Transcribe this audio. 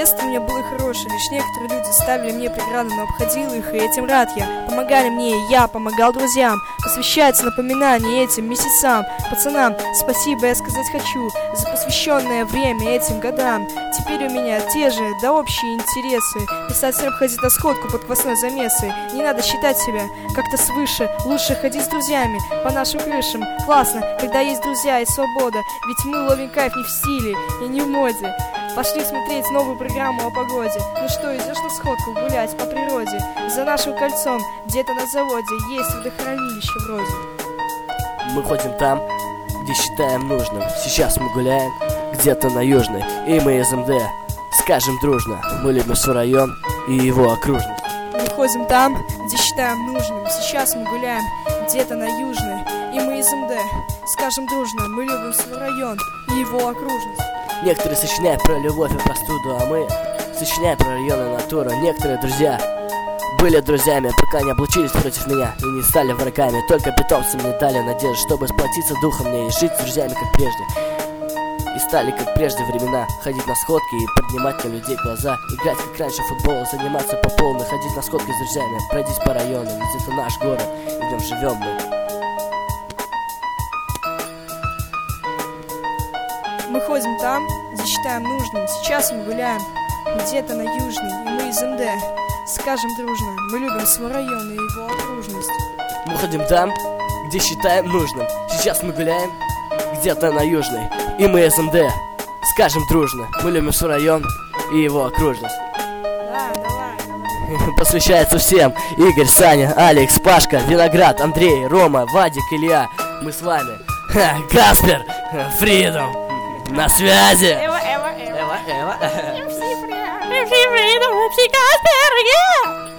Детство у меня было хорошее, лишь некоторые люди ставили мне преграды, но обходил их, и этим рад я. Помогали мне, и я помогал друзьям. Посвящается напоминание этим месяцам. Пацанам спасибо я сказать хочу за посвященное время этим годам. Теперь у меня те же, да общие интересы. Писать рэп, ходить на сходку под квасной замесой. Не надо считать себя как-то свыше. Лучше ходить с друзьями по нашим крышам. Классно, когда есть друзья и свобода. Ведь мы ловим кайф не в стиле и не в моде. Пошли смотреть новую программу о погоде. Ну что, идешь на сходку гулять по природе? За нашим кольцом, где-то на заводе, есть водохранилище вроде. Мы ходим там, где считаем нужным. Сейчас мы гуляем где-то на Южной. И мы из МД скажем дружно: мы любим свой район и его окружность. Мы ходим там, где считаем нужным. Сейчас мы гуляем где-то на Южной. И мы из МД скажем дружно: мы любим свой район и его окружность. Некоторые сочиняют про любовь и простуду, а мы сочиняем про район и натуру. Некоторые друзья были друзьями, пока не облучились против меня и не стали врагами. Только питомцы мне дали надежду, чтобы сплотиться духом мне и жить с друзьями, как прежде. И стали, как прежде времена, ходить на сходки и поднимать на людей глаза. Играть, как раньше, в футбол, заниматься по полной. Ходить на сходки с друзьями, пройдись по району. Ведь это наш город, и в нем живем мы. Мы ходим там, где считаем нужным. Сейчас мы гуляем где-то на Южной. И мы из МД скажем дружно: мы любим свой район и его окружность. Мы ходим там, где считаем нужным. Сейчас мы гуляем где-то на Южной. И мы из МД скажем дружно: мы любим свой район и его окружность. Да, давай. Посвящается всем: Игорь, Саня, Алекс, Пашка, Виноград, Андрей, Рома, Вадик, Илья. Мы с вами. Каспер, Фридом. На связи! Эва. Эва. MC Freedom, MC Каспер, yeah!